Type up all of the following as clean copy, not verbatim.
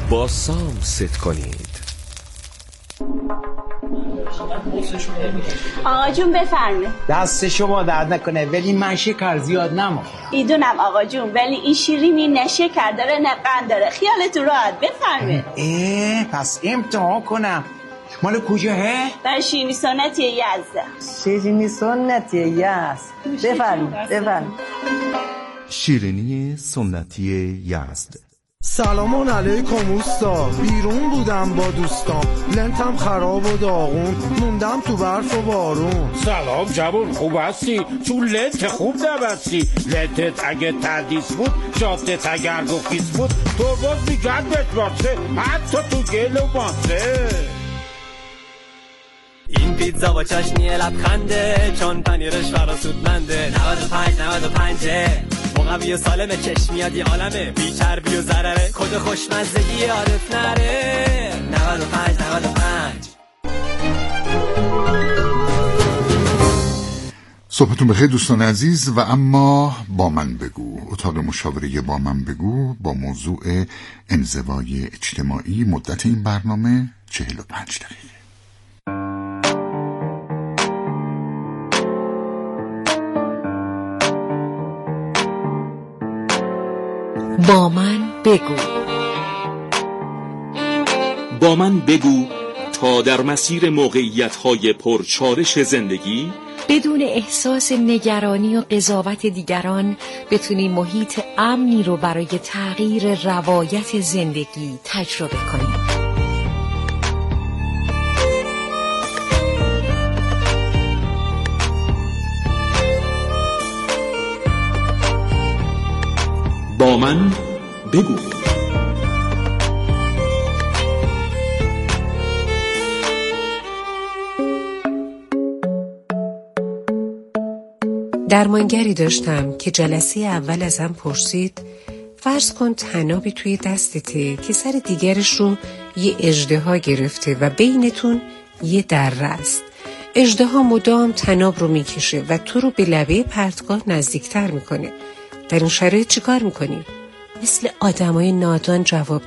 با سام ست کنید. آقا جون بفرمه. دست شما درد نکنه ولی من شکر زیاد نمیخورم. میدونم آقا جون ولی این شیرینی نه شکر داره نه قند داره. خیالتون راحت بفرمه. پس امتحان کنم. مال کجاه؟ برای شیرینی سنتی یزد. شیرینی سنتی یزد. بفرمایید. شیرینی سنتی یزد. سلام علیکم اوستا. بیرون بودم با دوستام، لنتم خراب و داغون، موندم تو برف و بارون. سلام جوون، خوب هستی؟ تو لنت خوب نبستی. لنتت اگه تردیس بود، جادت اگر گفیس بود، تو باز میگن بتباسه حتی تو گل و ماسه. این پیتزا با چاشنی لبخنده، چون پنیرش فراسودمنده. 95 مقوی و سالمه، چشمیادی عالمه، بی چربی و ضرره، کد خوشمزگی یادت نره. 95 صبحتون بخیر دوستان عزیز. و اما با من بگو، اتاق مشاوره با من بگو با موضوع انزوای اجتماعی. مدت این برنامه 45 دقیقه. با من بگو. با من بگو تا در مسیر موقعیت‌های پرچالش زندگی بدون احساس نگرانی و قضاوت دیگران بتونی محیط امنی رو برای تغییر روایت زندگی تجربه کنی. با من بگو. درمانگری داشتم که جلسه اول ازم پرسید فرض کن طنابی توی دستته که سر دیگرش رو یه اژدها گرفته و بینتون یه دره است. اژدها مدام طناب رو میکشه و تو رو به لبه پرتگاه نزدیکتر میکنه. در این شرایط چی کار میکنی؟ مثل آدمای نادان جواب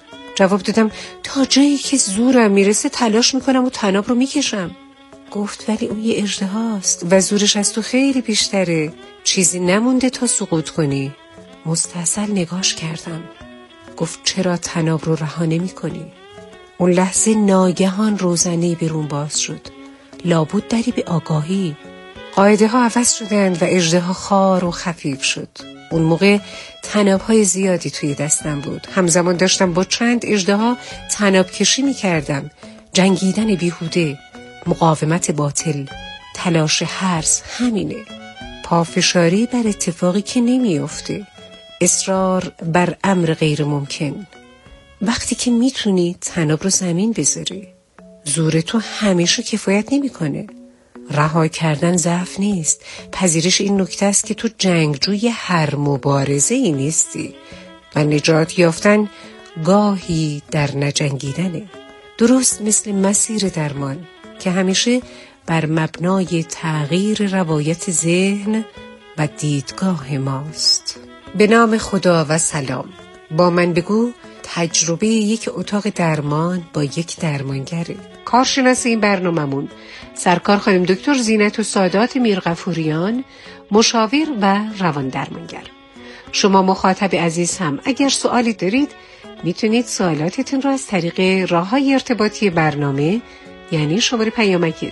دادم تا جایی که زورم میرسه تلاش میکنم و طناب رو میکشم. گفت ولی اون یه اژدهاست و زورش از تو خیلی بیشتره، چیزی نمونده تا سقوط کنی. مستحصل نگاش کردم. گفت چرا طناب رو رها نمی‌کنی؟ اون لحظه ناگهان روزنه‌ای برون باز شد. لابد دری به آگاهی. قاعده ها عوض شدند و اژدها خوار و خفیف شد. اون موقع طناب‌های زیادی توی دستم بود. همزمان داشتم با چند اژدها طناب کشی می‌کردم. جنگیدن بیهوده، مقاومت باطل، تلاش هرز، همینه. پافشاری بر اتفاقی که نمی‌افته، اصرار بر امر غیر ممکن. وقتی که میتونی طناب رو زمین بذاری، زور تو همیشه کفایت نمی‌کنه. رها کردن ضعف نیست. پذیرش این نکته است که تو جنگجوی هر مبارزه‌ای نیستی و نجات یافتن گاهی در نجنگیدنه. درست مثل مسیر درمان که همیشه بر مبنای تغییر روایت ذهن و دیدگاه ماست. به نام خدا و سلام. با من بگو تجربه یک اتاق درمان با یک درمانگره. کارشناس این برنامه‌مون سرکار خانم دکتر زینت و سادات میرغفوریان، مشاور و روان درمانگر. شما مخاطب عزیز هم اگر سوالی دارید میتونید سوالاتتون رو از طریق راه‌های ارتباطی برنامه، یعنی شماره پیامک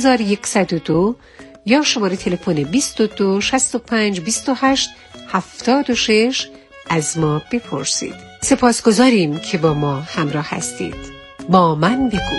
3102 یا شماره تلفن 22 65 28 76 از ما بپرسید. سپاسگزاریم که با ما همراه هستید. با من بگو.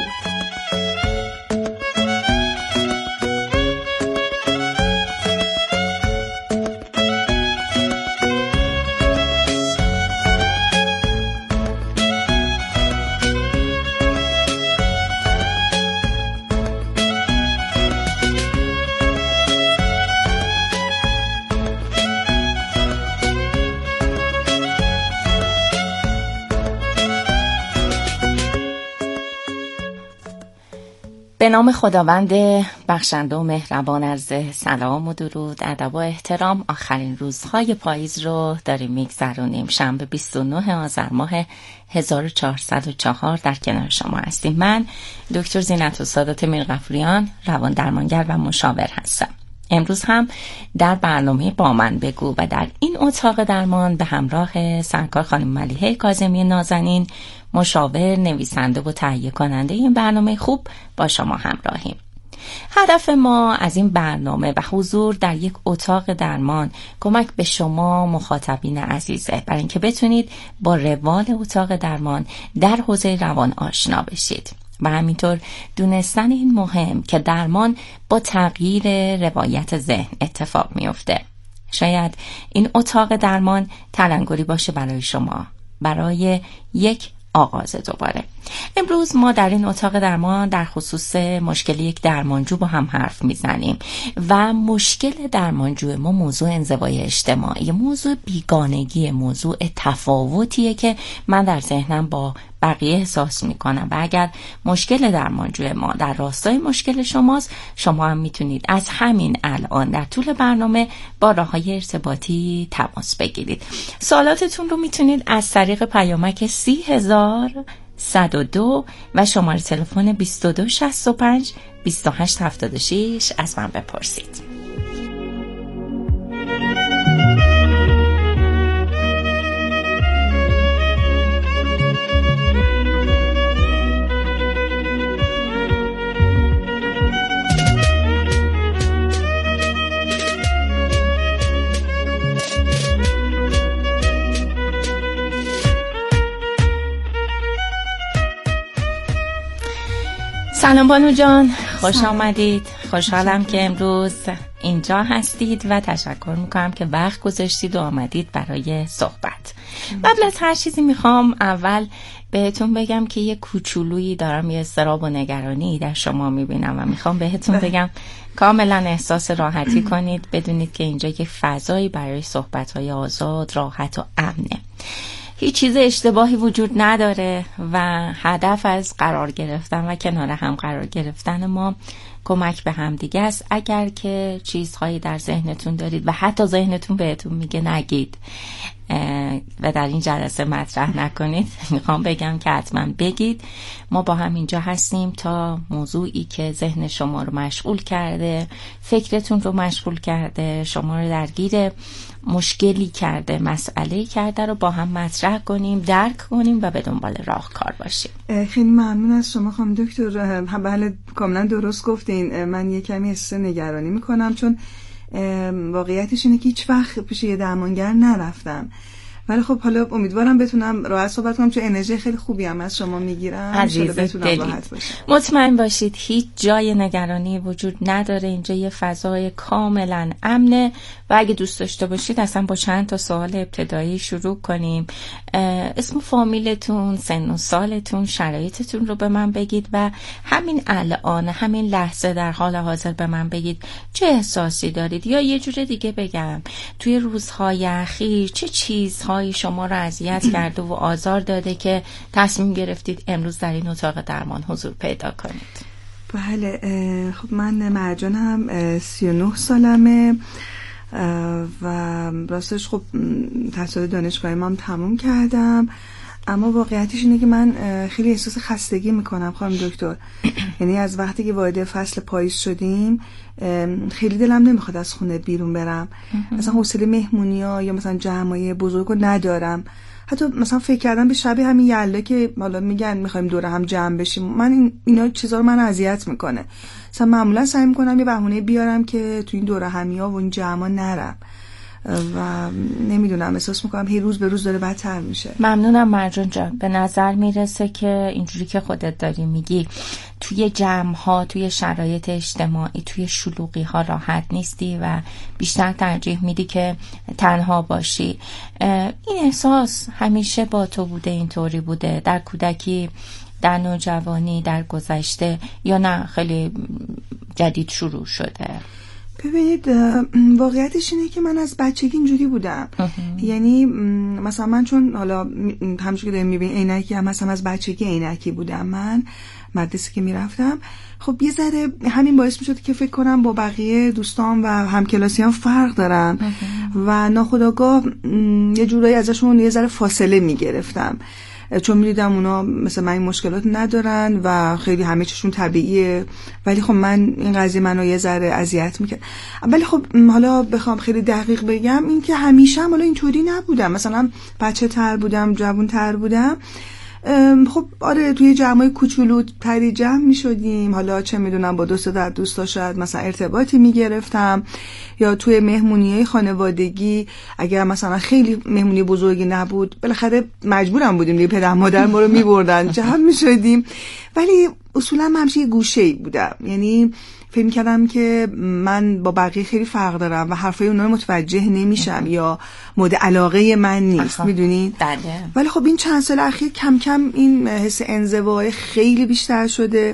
به نام خداوند بخشنده و مهربان، عرض سلام و درود، ادب و احترام. آخرین روزهای پاییز رو داریم میگذرونیم. شنبه 29 آذر ماه 1404 در کنار شما هستیم. من دکتر زینت‌السادات میرغفوریان، روان درمانگر و مشاور هستم. امروز هم در برنامه با من بگو و در این اتاق درمان به همراه سرکار خانم ملیحه کاظمی نازنین، مشاور، نویسنده و تهیه کننده این برنامه خوب با شما همراهیم. هدف ما از این برنامه و حضور در یک اتاق درمان کمک به شما مخاطبین عزیزه، برای اینکه بتونید با روال اتاق درمان در حوزه روان آشنا بشید و همینطور دونستن این مهم که درمان با تغییر روایت ذهن اتفاق میفته. شاید این اتاق درمان تلنگری باشه برای شما، برای یک آغاز دوباره. امروز ما در این اتاق درمان در خصوص مشکل یک درمانجو با هم حرف میزنیم و مشکل درمانجو ما موضوع انزوای اجتماعی، موضوع بیگانگی، موضوع تفاوتیه که من در ذهنم با بقیه احساس میکنم و اگر مشکل درمانجو ما در راستای مشکل شماست، شما هم میتونید از همین الان در طول برنامه با راههای ارتباطی تماس بگیرید. سوالاتتون رو میتونید از طریق پیامک 30102 و شماره تلفن 2265 2876 از من بپرسید. سلام بانو جان، خوش آمدید. خوشحالم که امروز اینجا هستید و تشکر میکنم که وقت گذاشتید و آمدید برای صحبت. قبل از هر چیزی میخوام اول بهتون بگم که یه کوچولویی دارم، یه اضطراب و نگرانی در شما میبینم و میخوام بهتون بگم کاملا احساس راحتی کنید، بدونید که اینجا یه فضایی برای صحبت‌های آزاد، راحت و امنه. هیچ چیز اشتباهی وجود نداره و هدف از قرار گرفتن و کنار هم قرار گرفتن ما کمک به هم دیگه است. اگر که چیزهایی در ذهنتون دارید و حتی ذهنتون بهتون میگه نگید و در این جلسه مطرح نکنید، میخوام بگم که حتما بگید. ما با هم اینجا هستیم تا موضوعی که ذهن شما رو مشغول کرده، فکرتون رو مشغول کرده، شما رو درگیر مشکلی کرده، مسئله کرده رو با هم مطرح کنیم، درک کنیم و به دنبال راهکار باشیم. خیلی ممنون از شما خانم دکتر. بله کاملا درست گفتین. من یه کمی احساس نگرانی میکنم چون واقعیتش اینه که هیچ وقت پیش یه درمانگر نرفتم، ولی خب حالا امیدوارم بتونم راحت صحبت کنم چون انرژی خیلی خوبی هم از شما میگیرم. عزیز دلید، مطمئن باشید هیچ جای نگرانی وجود نداره. اینجا یه فضای کاملا امنه و اگه دوست داشته باشید اصلا با چند تا سوال ابتدایی شروع کنیم. اسم و فامیلتون، سن و سالتون، شرایطتون رو به من بگید و همین الان، همین لحظه در حال حاضر به من بگید چه احساسی دارید، یا یه جور دیگه بگم توی روزهای اخیر چه چیزهایی شما رو اذیت کرده و آزار داده که تصمیم گرفتید امروز در این اتاق درمان حضور پیدا کنید. بله خب من مرجانم، 39 سالمه و راستش خب تحصیل دانشگاهی هم تموم کردم، اما واقعیتش اینه که من خیلی احساس خستگی میکنم خانم دکتر. یعنی از وقتی که وارد فصل پاییز شدیم خیلی دلم نمیخواد از خونه بیرون برم. مثلا حوصله مهمونی‌ها یا مثلا جمعای بزرگو ندارم. حتی مثلا فکر کردم به شب همین یلدا که حالا میگن میخوایم دور هم جمع بشیم، من اینا چیزا رو من اذیت میکنه. مثلا معمولا سعی میکنم یه بهونه بیارم که تو این دور همی‌ها و این جمعا نرم و نمیدونم، احساس میکنم هی روز به روز داره بدتر میشه. ممنونم مرجان جان. به نظر میرسه که اینجوری که خودت داری میگی توی جمع‌ها، توی شرایط اجتماعی، توی شلوغی‌ها راحت نیستی و بیشتر ترجیح میدی که تنها باشی. این احساس همیشه با تو بوده، اینطوری بوده در کودکی، در نوجوانی، در گذشته، یا نه خیلی جدید شروع شده؟ ببینید واقعیتش اینه که من از بچگی اینجوری بودم. یعنی مثلا من چون حالا همونجوری که داریم میبینید عینکی هم مثلا از بچگی عینکی بودم. من مدرسه که میرفتم، خب یه ذره همین باعث میشد که فکر کنم با بقیه دوستان و همکلاسیان فرق دارم و ناخودآگاه یه جورایی ازشون یه ذره فاصله میگرفتم، چون میدیدم اونا مثل من این مشکلات ندارن و خیلی همه چیشون طبیعیه، ولی خب من این قضیه منو یه ذره اذیت میکرد. ولی خب حالا بخوام خیلی دقیق بگم این که همیشه هم حالا اینطوری نبودم، مثلا بچه تر بودم، جوان تر بودم، خب آره توی جمعای کوچولو تری جمع می شدیم، حالا چه میدونم با دو سه دوستا شاید مثلا ارتباطی می گرفتم، یا توی مهمونیای خانوادگی اگر مثلا خیلی مهمونی بزرگی نبود بالاخره مجبورم بودیم دیگه، پدر مادر ما رو می بردن جمع می شدیم، ولی اصولا من همیشه یه گوشه‌ای بودم، یعنی فکر می‌کردم که من با بقیه خیلی فرق دارم و حرفای اونا رو متوجه نمیشم یا مورد علاقه من نیست، میدونین؟ بله. ولی خب این چند سال اخیر کم کم این حس انزوای خیلی بیشتر شده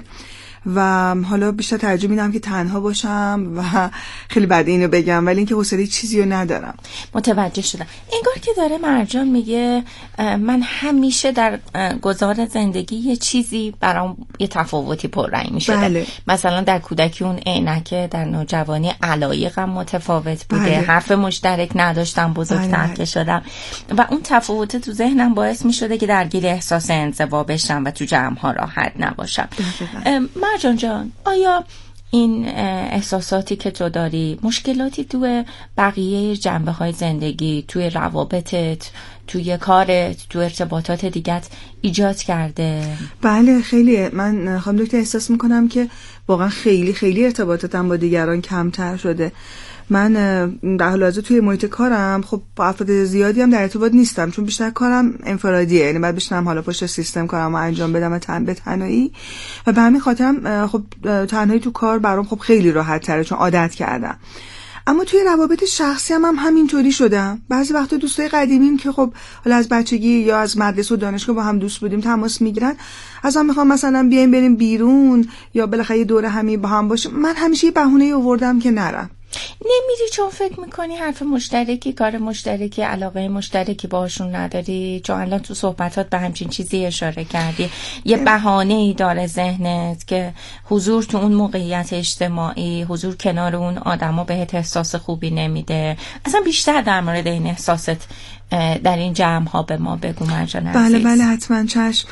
و حالا بیشتر ترجیح میدم که تنها باشم و خیلی بد اینو بگم ولی اینکه حوصله چیزی رو ندارم. متوجه شدم. انگار که داره مرجان میگه من همیشه در گذار زندگی یه چیزی برام یه تفاوتی پررنگ میشده. بله. مثلا در کودکی اون عینکه، در نوجوانی علایقم متفاوت بوده. بله. حرف مشترک نداشتم، بزرگتر که شدم و اون تفاوت تو ذهنم باعث میشده که درگیر احساس انزوا بشم و تو جمع‌ها راحت نباشم. مرجان جان، آیا این احساساتی که تو داری مشکلاتی توی بقیه جنبه‌های زندگی، توی روابطت، توی کارت، توی ارتباطات دیگت ایجاد کرده؟ بله خیلی. من خانم دکتر احساس میکنم که واقعا خیلی خیلی ارتباطاتم با دیگران کمتر شده. من در حال حاضر توی محیط کارم خب با افراد زیادی هم در ارتباط نیستم، چون بیشتر کارم انفرادیه، یعنی بعد بشنم حالا پشت سیستم کارم رو انجام بدم به تنهایی و به همین خاطرم خب تنهایی تو کار برام خب خیلی راحت تره چون عادت کردم. اما توی روابط شخصی هم همینطوری شدم. بعضی وقتا دوستای قدیمیم که خب حالا از بچگی یا از مدرسه و دانشگاه با هم دوست بودیم تماس میگیرن، ازم میخوام مثلا بیایم بریم بیرون یا بالاخره یه دوره همی با هم باشیم. من همیشه یه بهونه آوردم که نرم. نمیری چون فکر میکنی حرف مشترکی، کار مشترکی، علاقه مشترکی باشون نداری؟ چون الان تو صحبتات به همچین چیزی اشاره کردی. یه بهانه‌ای داره ذهنت که حضور تو اون موقعیت اجتماعی، حضور کنار اون آدما بهت احساس خوبی نمیده. اصلا بیشتر در مورد این احساست در این جمع ها به ما بگو مرجان عزیز. بله حتما چشم.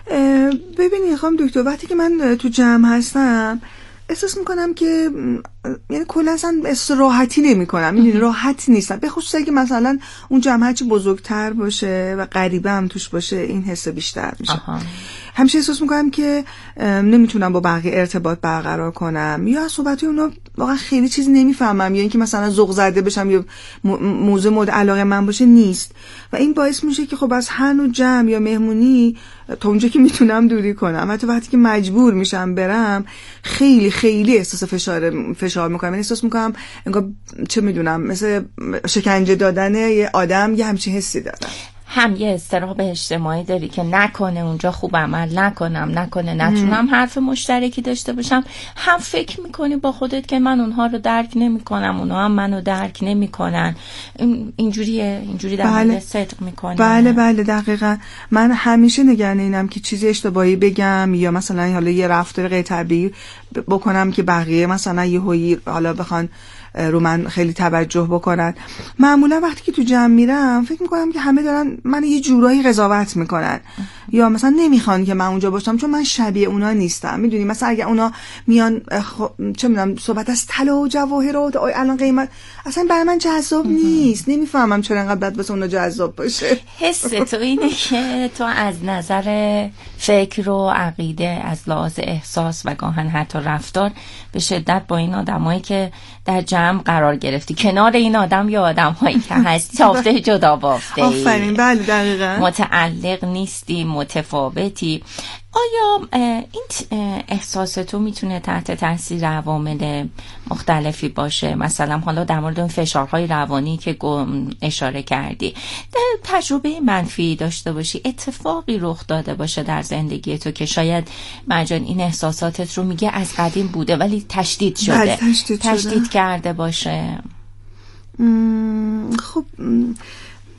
ببینید خانم دکتر، وقتی که من تو جمع هستم احساس میکنم که یعنی کلا اصلا راحتی نمیکنم، میدونی راحت نیستم، به خصوص اگه مثلا اون جمع هرچی بزرگتر باشه و غریبه هم توش باشه این حس بیشتر میشه. همیشه احساس میکنم که نمیتونم با بقیه ارتباط برقرار کنم یا از صحبتای اونا واقعا خیلی چیزی نمیفهمم یا اینکه مثلا ذوق زده بشم یا موضوع مورد علاقه من باشه نیست و این باعث میشه که خب از هر نوع جمع یا مهمونی تا اونجا که میتونم دوری کنم. حتی وقتی که مجبور میشم برم خیلی خیلی احساس فشار میکنم، یعنی احساس میکنم انگار چه میدونم مثل شکنجه دادن یه آدم، یه همچین حسی دارم. هم یه اضطراب اجتماعی داری که نکنه اونجا خوب عمل نکنه نتونم حرف مشترکی داشته باشم، هم فکر میکنی با خودت که من اونها رو درک نمیکنم، اونها هم منو درک نمیکنن. اینجوری در مورد صدق میکنی؟ بله دقیقاً. من همیشه نگران اینم که چیزی اشتباهی بگم یا مثلا حالا یه رفتار غیر طبیعی بکنم که بقیه مثلا یهویی حالا بخوان رو من خیلی توجه بکنن. معمولا وقتی که تو جمع میرم فکر میکنم که همه دارن من یه جورایی قضاوت میکنن یا مثلا نمیخوان که من اونجا باشم چون من شبیه اونا نیستم. میدونی مثلا اگه اونا میان چه میدونم صحبت از طلا و جواهرات الان قیمت، اصلا برای من جذاب نیست. نمیفهمم چرا انقدر بد واسه اونا جذاب باشه. حس تو اینه که تو از نظر فکر و عقیده، از لحاظ احساس و گاهن حتی رفتار به شدت با این آدمایی که در جمع قرار گرفتی، کنار این آدم یا آدم‌هایی که هستی تافته جدا بافته. آفرین. بله دقیقاً. متعلق نیستی، متفاوتی. آیا این احساس تو میتونه تحت تاثیر عوامل مختلفی باشه؟ مثلا حالا در مورد اون فشارهای روانی که اشاره کردی، تجربه منفی داشته باشی، اتفاقی رخ داده باشه در زندگی تو که شاید مرجان این احساساتت رو میگه از قدیم بوده ولی تشدید شده، تشدید کرده باشه؟ خب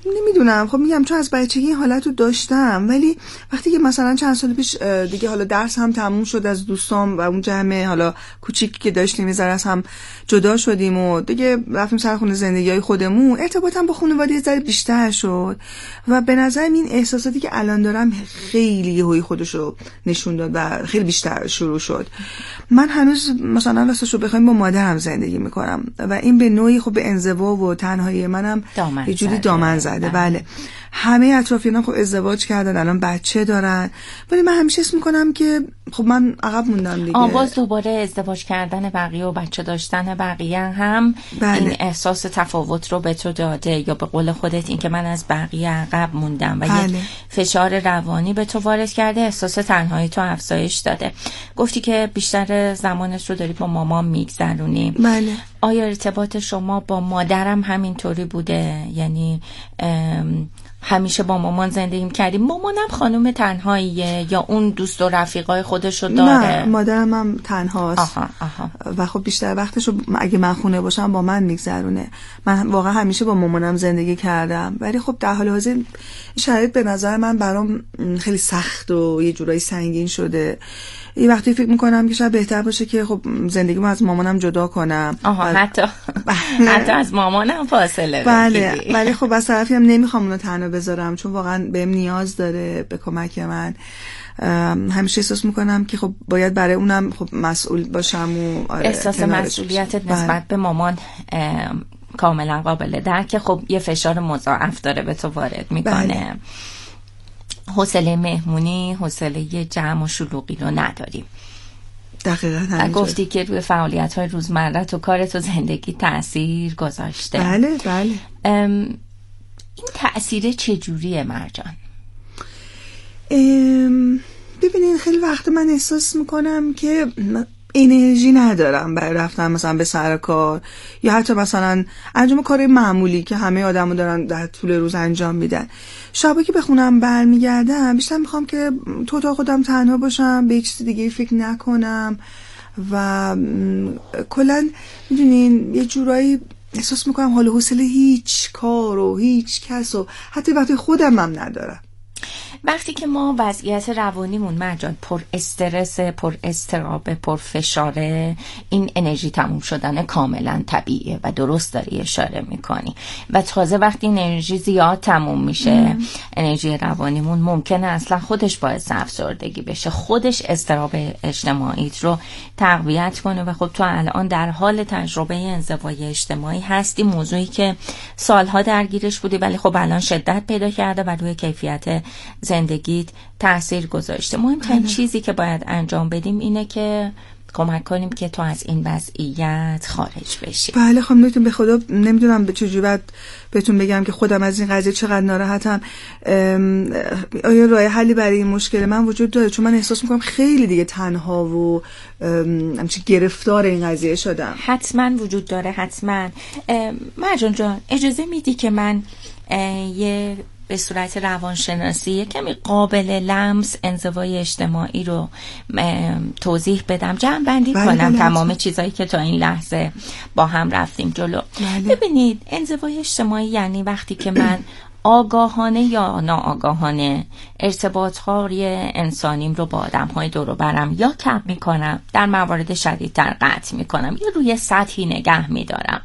نمیدونم، خب میگم چون از بچگی این حالت رو داشتم، ولی وقتی که مثلا چند سال پیش دیگه حالا درس هم تموم شد، از دوستام و اون جمع حالا کوچیکی که داشتیم یه از هم جدا شدیم و دیگه رفتیم سر خونه زندگیای خودمون، ارتباطم با خانواده یه ذره بیشتر شد و به نظرم این احساساتی که الان دارم خیلی یهویی خودشو نشون داد و خیلی بیشتر شروع شد. من هنوز مثلا راستشو بخوایم با مادرم زندگی میکنم و این به نوعی خب به انزوا و تنهایی منم یه جوری دامن زده. بله، همه اطرافیانم خب ازدواج کردن، الان بچه دارن، ولی من همیشه حس میکنم که خب من عقب موندم دیگه. باز دوباره ازدواج کردن بقیه و بچه داشتن بقیه هم این احساس تفاوت رو به تو داده، یا به قول خودت این که من از بقیه عقب موندم و یه فشار روانی به تو وارد کرده، احساس تنهایی تو افزایش داده. گفتی که بیشتر زمانت رو داری با مامان میگذرونی. بله. آیا ارتباط شما با مادرم همینطوری بوده؟ یعنی همیشه با مامان زندگی کردیم؟ مامانم خانم تنهاییه یا اون دوست و رفیقای خودشو داره؟ نه، مادرم هم تنهاست. و خب بیشتر وقتشو اگه من خونه باشم با من میگذرونه. من واقعا همیشه با مامانم زندگی کردم، ولی خب در حال حاضر شرایط به نظر من برام خیلی سخت و یه جورایی سنگین شده. یه وقتی فکر میکنم که شاید بهتر باشه که خب زندگیمو از مامانم جدا کنم. حتی از مامانم فاصله بگیری. ولی خب از طرفی هم نمیخوام اونو تنها بذارم، چون واقعا بهم نیاز داره به کمک من. همیشه احساس میکنم که خب باید برای اونم خب مسئول باشم و احساس مسئولیتت نسبت به مامان کاملا قابل درک. خب یه فشار مضاعف داره به تو وارد میکنه. حوصله مهمونی، حوصله جمع و شلوغی رو نداریم. دقیقاً گفتی که روی فعالیت‌های روزمره تو کار تو زندگی تأثیر گذاشته. بله. این تأثیر چجوریه مرجان؟ ببینین خیلی وقت من احساس میکنم که انرژی ندارم برای رفتن مثلا به سر کار یا حتی مثلا انجام کار معمولی که همه آدمو دارن در طول روز انجام میدن. شبا که به خونم برمیگردم بیشتر میخوام که تو تا خودم تنها باشم، به چیز دیگه فکر نکنم و کلا میدونین یه جورایی احساس میکنم حال و حوصله هیچ کار و هیچ کس و حتی وقتی خودم هم ندارم. وقتی که ما وضعیت روانیمون مرجان پر استرس، پر اضطراب، پر فشاره، این انرژی تموم شدن کاملا طبیعیه و درست داری اشاره میکنی. و تازه وقتی این انرژی زیاد تموم میشه، انرژی روانیمون ممکنه اصلا خودش باعث افسردگی بشه، خودش اضطراب اجتماعیت رو تقویت کنه. و خب تو الان در حال تجربه انزوای اجتماعی هستی، موضوعی که سالها درگیرش بودی ولی خب الان شدت پیدا کرده و روی کیفیت زندگیت تأثیر گذاشته. مهمترین چیزی که باید انجام بدیم اینه که کمک کنیم که تو از این وضعیت خارج بشی. بله خانم دکتر، به خدا نمیدونم به چه جوری باید بهتون بگم که خودم از این قضیه چقدر ناراحتم. آیا راه حلی برای این مشکل من وجود داره؟ چون من احساس میکنم خیلی دیگه تنها و همچین گرفتار این قضیه شدم. حتما وجود داره، حتما. مرجان جان اجازه میدی که من یه به صورت روانشناسی کمی قابل لمس انزوای اجتماعی رو توضیح بدم، جمع بندی کنم تمام چیزایی که تا این لحظه با هم رفتیم جلو. ببینید، انزوای اجتماعی یعنی وقتی که من آگاهانه یا ناآگاهانه ارتباط‌های انسانیم رو با آدم‌های دور و برم یا کم می‌کنم، در موارد شدیدتر قطع می‌کنم یا روی سطحی نگه می‌دارم.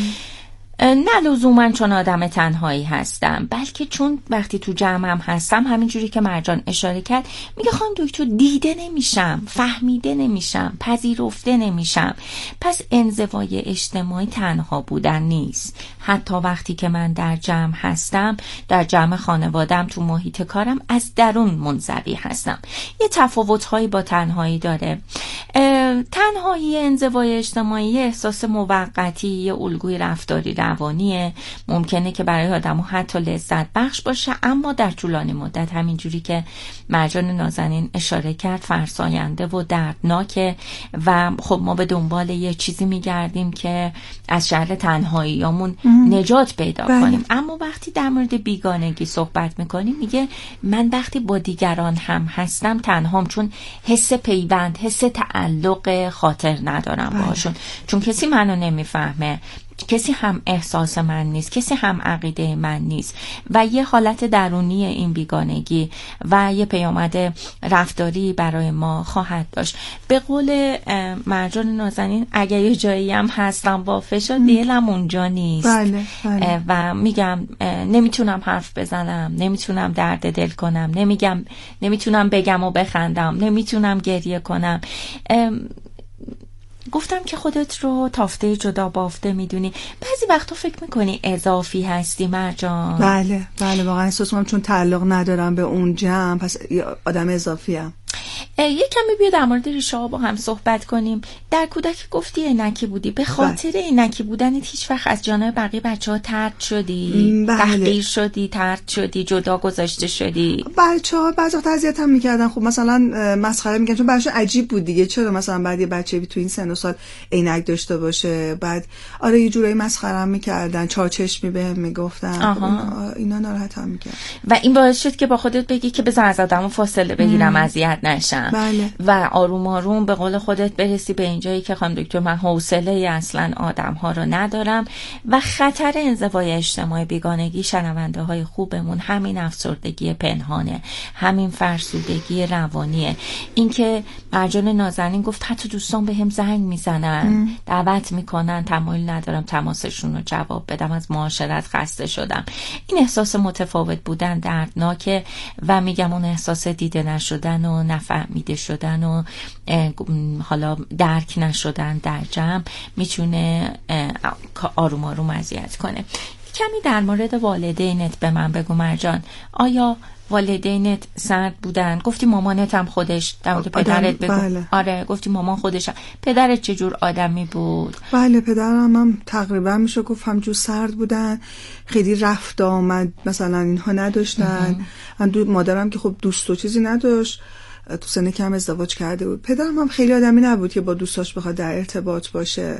نه لزوما چون آدم تنهایی هستم، بلکه چون وقتی تو جمعم هستم همینجوری که مرجان اشاره کرد، میگه خانم دکتر دیده نمیشم، فهمیده نمیشم، پذیرفته نمیشم. پس انزوای اجتماعی تنها بودن نیست. حتی وقتی که من در جمع هستم، در جمع خانوادم، تو محیط کارم، از درون منزوی هستم. یه تفاوت‌هایی با تنهایی داره. تنهایی انزوای اجتماعی احساس موقتی، یه الگوی رفتاری روانیه، ممکنه که برای آدم‌ها حتی لذت بخش باشه، اما در طولانی مدت همینجوری که مرجان نازنین اشاره کرد فرساینده و دردناکه و خب ما به دنبال یه چیزی میگردیم که از شر تنهاییامون نجات پیدا کنیم. اما وقتی در مورد بیگانگی صحبت میکنیم، میگه من وقتی با دیگران هم هستم تنهام، چون حس پیوند، حس تعلق خاطر ندارم باشون، چون کسی منو نمیفهمه. کسی هم احساس من نیست، کسی هم عقیده من نیست و یه حالت درونی این بیگانگی و یه پیامد رفتاری برای ما خواهد داشت. به قول مرجان نازنین اگه یه جایی هم هستم با فشار دلم اونجا نیست. بله. و میگم نمیتونم حرف بزنم، نمیتونم درد دل کنم، نمیتونم بگم و بخندم، نمیتونم گریه کنم. گفتم که خودت رو تافته جدا بافته میدونی. بعضی وقتا فکر میکنی اضافی هستی مرجان؟ بله واقعا احساس میکنم چون تعلق ندارم به اون جمع پس آدم اضافیم. یک کمی بیا در مورد ریشه ها با هم صحبت کنیم. در کودکی گفتی عینکی بودی، به خاطر عینکی بودنت هیچ وقت از جانب بقیه بچه‌ها طرد شدی؟ تحقیر شدی، طرد شدی، جدا گذاشته شدی؟ بچه‌ها بعضی وقت اذیتم می‌کردن. خب مثلا مسخره می‌کردن چون براشون عجیب بود دیگه، چرا مثلا بعد یه بچه تو این سن و سال عینک داشته باشه. بعد آره یه جورایی مسخره‌ام می‌کردن، چارچشمی بهم میگفتن. خب اینا ناراحتم می‌کرد و این باعث شد که با خودت بگی که بذار از آدمو فاصله بگیرم، اذیت نشم. بله. و آروم آروم به قول خودت برسی به اینجایی که خانم دکتر من حوصله اصلا آدم‌ها رو ندارم. و خطر انزوای اجتماعی بیگانگی شنونده های خوبمون همین افسردگی پنهانه، همین فرسودگی روانیه. اینکه مرجان نازنین گفت حتی دوستان بهم زنگ میزنن، دعوت میکنن، تمایل ندارم تماسشون رو جواب بدم، از معاشرت خسته شدم. این احساس متفاوت بودن دردناکه و میگم اون احساس دیده نشدن و نفهمیده شدن و حالا درک نشدن در جمع میتونه آروم آروم اذیت کنه. کمی در مورد والدینت به من بگو مرجان. آیا والدینت سرد بودن؟ گفتی مامانت هم خودش، در مورد پدرت بگو. بله. آره گفتی مامان خودش. پدرت چه جور آدمی بود؟ بله پدرم هم تقریبا میشه گفت همجور سرد بودن، خیلی رفت آمد مثلا اینها نداشتن. مادرم که خب دوست و چیزی نداشت، تو سن کم ازدواج کرده بود. پدرم هم خیلی آدمی نبود که با دوستاش بخواد در ارتباط باشه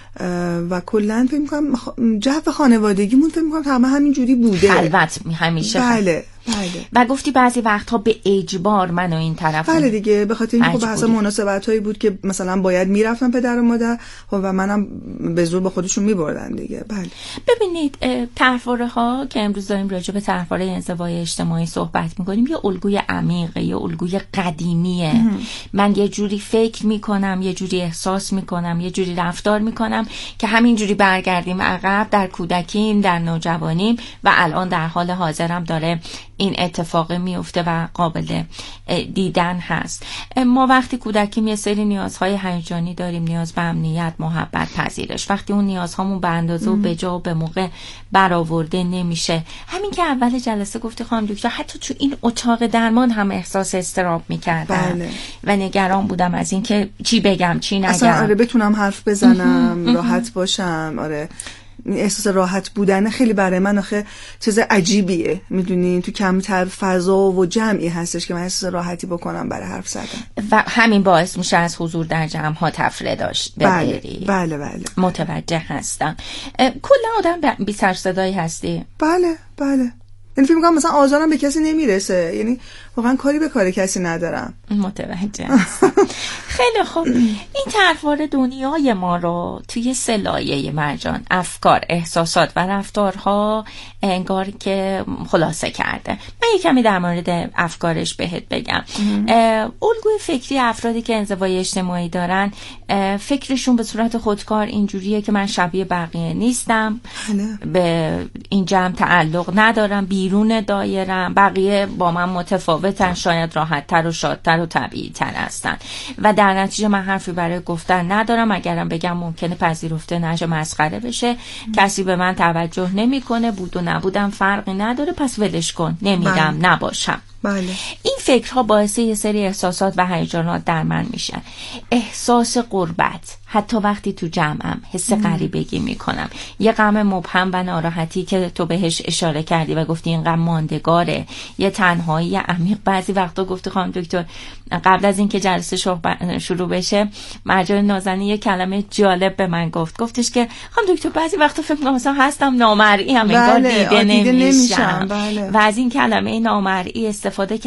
و کلا فکر می‌کنم جو خانوادگیمون فکر می‌کنم تمام همین جوری بوده، خلوت همیشه. بله. و گفتی بعضی وقتها به اجبار منو این طرف. بله دیگه، به خاطر اینکه خب حسب مناسبتایی بود که مثلا باید میرفتن پدر و مادر و منم به زور با خودشون میبردن دیگه. بله. ببینید طرحواره ها که امروز داریم راجع به طرحواره انزوای اجتماعی صحبت میکنیم یه الگوی عمیقه، یه الگوی قدیمیه. من یه جوری فکر میکنم، یه جوری احساس میکنم، یه جوری رفتار میکنم که همین جوری برگردیم عقب در کودکیم، در نوجوانیم و الان در حال حاضرم داره این اتفاق میفته و قابل دیدن هست. ما وقتی کودکیم یه سری نیازهای هیجانی داریم، نیاز به امنیت، محبت، پذیرش. وقتی اون نیازهامون به اندازه و به جا و به موقع برآورده نمیشه، همین که اول جلسه گفتی خانم دکتر حتی تو این اتاق درمان هم احساس اضطراب میکردم. بله. و نگران بودم از اینکه چی بگم چی نگم. اصلا آره بتونم حرف بزنم، راحت باشم. آره احساس راحت بودن خیلی برای من آخه چیز عجیبیه، میدونین تو کمتر فضا و جمعی هستش که من احساس راحتی بکنم برای حرف زدن و همین باعث میشه از حضور در جمع ها تفره داشت ببری. بله. متوجه هستم. کلا آدم بی سر صدایی هستی؟ بله. یعنی فکر می‌کنم مثلا آزارم به کسی نمیرسه، یعنی واقعا کاری به کار کسی ندارم. متوجه هستم. خیلی خوب. این طرحواره دنیای ما رو توی سه لایه مرجان، افکار، احساسات و رفتارها انگار که خلاصه کرده. من یک کمی در مورد افکارش بهت بگم. الگوی فکری افرادی که انزوای اجتماعی دارن فکرشون به صورت خودکار اینجوریه که من شبیه بقیه نیستم، به این جمع تعلق ندارم، بیرون دایرم، بقیه با من متفاوتن، شاید راحت‌تر و شادتر و طبیعی‌تر هستن و در نتیجه من حرفی برای گفتن ندارم. اگرم بگم ممکنه پذیرفته نشه، مسخره بشه، کسی به من توجه نمیکنه، بود و نبودم فرقی نداره، پس ولش کن، نمیگم نباشم. بله. این فکرها باعث یه سری احساسات و هیجانات در من میشن. احساس غربت، حتی وقتی تو جمعم حس غریبگی میکنم، یه غم مبهم و ناراحتی که تو بهش اشاره کردی و گفتی این غم ماندگاره، یه تنهایی عمیق. بعضی وقتا گفتی خانم دکتر قبل از اینکه جلسه شروع بشه مرجان نازنین یه کلمه جالب به من گفتش که خانم دکتر بعضی وقتا فکر میکنم مثلا هستم نامرئی هم، انگار دیده نمیشم. بله. و از این کلمه نامرئی استفاده کرد و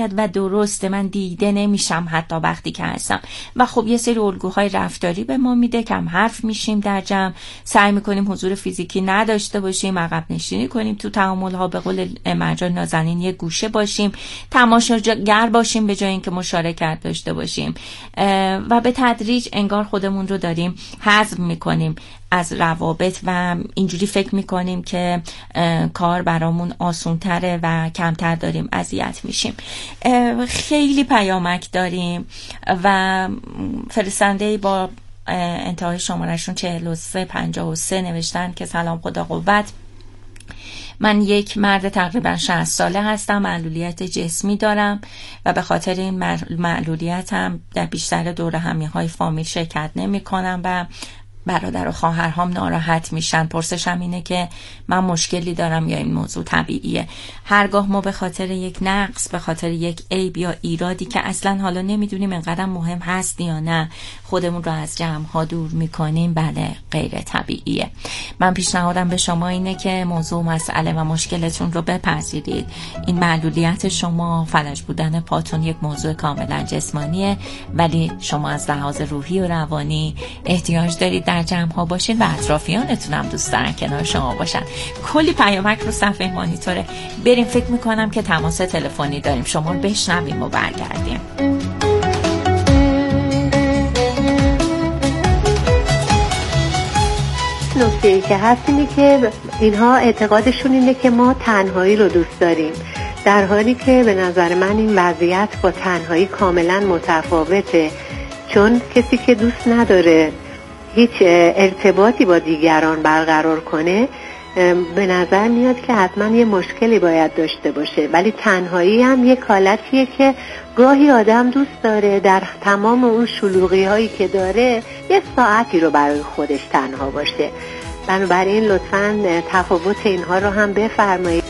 درسته، من دیده نمیشم حتی وقتی که هستم. و خب یه سری الگوهای رفتاری به ما میده، کم حرف میشیم در جمع، سعی میکنیم حضور فیزیکی نداشته باشیم، عقب نشینی کنیم تو تعامل‌ها، به قول مرجان نازنین یه گوشه باشیم، تماشاگر باشیم به جای اینکه مشارکت داشته باشیم و به تدریج انگار خودمون رو داریم حذف میکنیم از روابط و اینجوری فکر میکنیم که کار برامون آسونتره و کمتر داریم اذیت میشیم. خیلی پیامک داریم و فرستنده با انتهای شمارهشون 4353 نوشتن که سلام خدا قوت، من یک مرد تقریبا 60 ساله هستم، معلولیت جسمی دارم و به خاطر این معلولیتم در بیشتر دوره همیهای فامیل شرکت نمی کنم و برادر و خواهرهام ناراحت میشن. پرسشم اینه که من مشکلی دارم یا این موضوع طبیعیه؟ هرگاه ما به خاطر یک نقص، به خاطر یک عیب یا ایرادی که اصلا حالا نمیدونیم انقدر مهم هست یا نه خودمون رو از جمع ها دور میکنیم، بله غیر طبیعیه. من پیشنهادم به شما اینه که موضوع مسئله و مشکلتون رو بپذیرید. این معلولیت شما، فلج بودن پاتون یک موضوع کاملا جسمانیه، ولی شما از لحاظ روحی و روانی احتیاج دارید در جمع ها باشین و اطرافیانتون هم دوست دارن کنار شما باشن. کلی پیامک رو صفحه مانیتوره، بریم. فکر میکنم که تماس تلفنی داریم، شما رو بشنویم و برگردیم. نکته‌ای که هست اینه که اینها اعتقادشون اینه که ما تنهایی رو دوست داریم، در حالی که به نظر من این وضعیت با تنهایی کاملا متفاوته، چون کسی که دوست نداره هیچ ارتباطی با دیگران برقرار کنه به نظر میاد که حتما یه مشکلی باید داشته باشه. ولی تنهایی هم یک حالتیه که گاهی آدم دوست داره در تمام اون شلوغی هایی که داره یه ساعتی رو برای خودش تنها باشه. بنابراین لطفاً تفاوت اینها رو هم بفرمایید.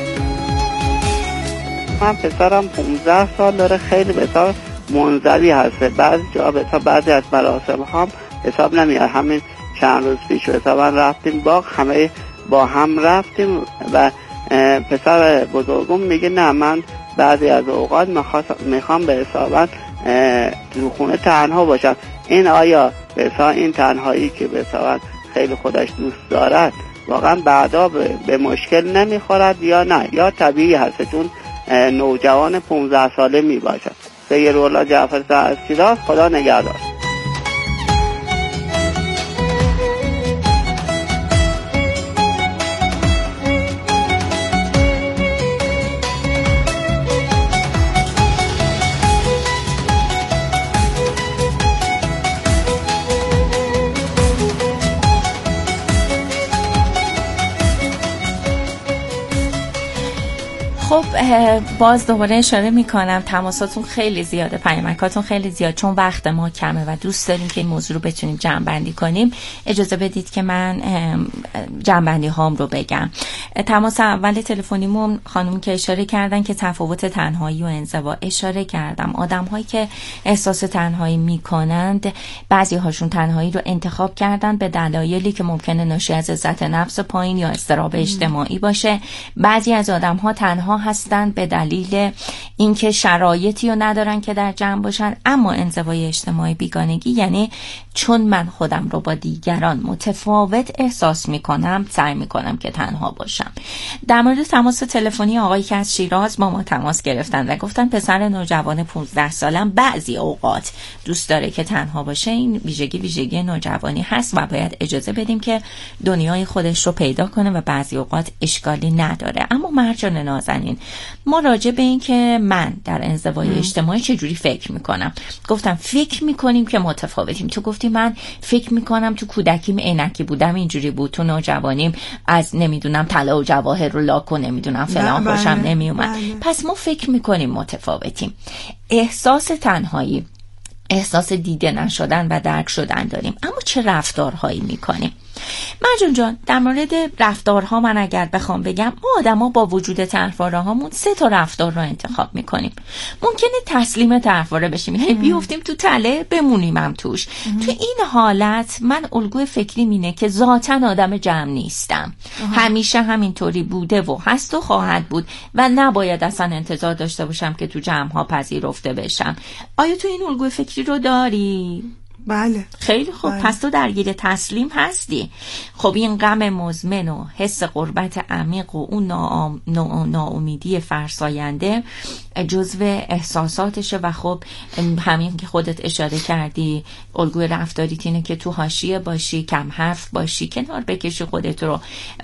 من پسرم 15 سال داره، خیلی بسیار منزوی هسته، بعضی از مراسم هم حساب نمیاد. همین چند روز پیش حسابا رفتیم باغ، همه با هم رفتیم و پسر بزرگم میگه نه من بعضی از اوقات میخوام به حسابا تو خونه تنها باشم. این آیا به حساب این تنهایی که به حسابا خیلی خودش دوست دارد واقعا بعدا به مشکل نمیخورد یا نه، یا طبیعی هست چون نوجوان 15 ساله میباشد؟ سیدالله جعفر از شیراز، خدا نگهدار. خب باز دوباره اشاره میکنم تماساتون خیلی زیاده، پیامکاتون خیلی زیاد، چون وقت ما کمه و دوست داریم که این موضوع رو بتونیم جمع بندی کنیم. اجازه بدید که من جمع بندی هام رو بگم. تماس اول تلفنیمون خانم که اشاره کردن که تفاوت تنهایی و انزوا، اشاره کردم آدم هایی که احساس تنهایی میکنند بعضی هاشون تنهایی رو انتخاب کردن به دلایلی که ممکنه ناشی از عزت نفس پایین یا اضطراب اجتماعی باشه. بعضی از آدم ها تنها هستن به دلیل اینکه شرایطی رو ندارن که در جمع باشن. اما انزوای اجتماعی، بیگانگی، یعنی چون من خودم رو با دیگران متفاوت احساس میکنم سعی میکنم که تنها باشم. در مورد تماس تلفنی آقایی که از شیراز با ما تماس گرفتن و گفتن پسر نوجوان 15 سالم بعضی اوقات دوست داره که تنها باشه. این ویژگی نوجوانی هست و باید اجازه بدیم که دنیای خودش رو پیدا کنه و بعضی اوقات اشکالی نداره. اما مرجان نازنین، ما راجع به این که من در انزوای اجتماعی چجوری فکر میکنم گفتم فکر میکنیم که متفاوتیم. تو گفتی من فکر میکنم تو کودکیم عینکی بودم اینجوری بود، تو نوجوانیم از نمیدونم طلا و جواهر رو لاک و نمیدونم فلان باشم نمیومد. پس ما فکر میکنیم متفاوتیم. احساس تنهایی، احساس دیده نشدن و درک شدن داریم، اما چه رفتارهایی میکنیم؟ مرجان جان، در مورد رفتارها من اگر بخوام بگم، ما آدما با وجود طرحواره هامون 3 تا رفتار رو انتخاب میکنیم. ممکنه تسلیم طرحواره بشیم، یعنی بیفتیم تو تله بمونیم هم توش. تو این حالت من الگوی فکریم اینه که ذاتاً آدم جمع نیستم. همیشه همینطوری بوده و هست و خواهد بود و نباید اصلا انتظار داشته باشم که تو جمع ها پذیرفته بشم. آیا تو این الگوی فکری رو داری؟ بله. خیلی خوب. بله. پس تو درگیر تسلیم هستی. خب این غم مزمن و حس غربت عمیق و اون ناامیدی فرساینده جزو احساساتشه و خب همین که خودت اشاره کردی الگوی رفتاریت اینه که تو حاشیه باشی، کم حرف باشی، کنار بکشی خودت رو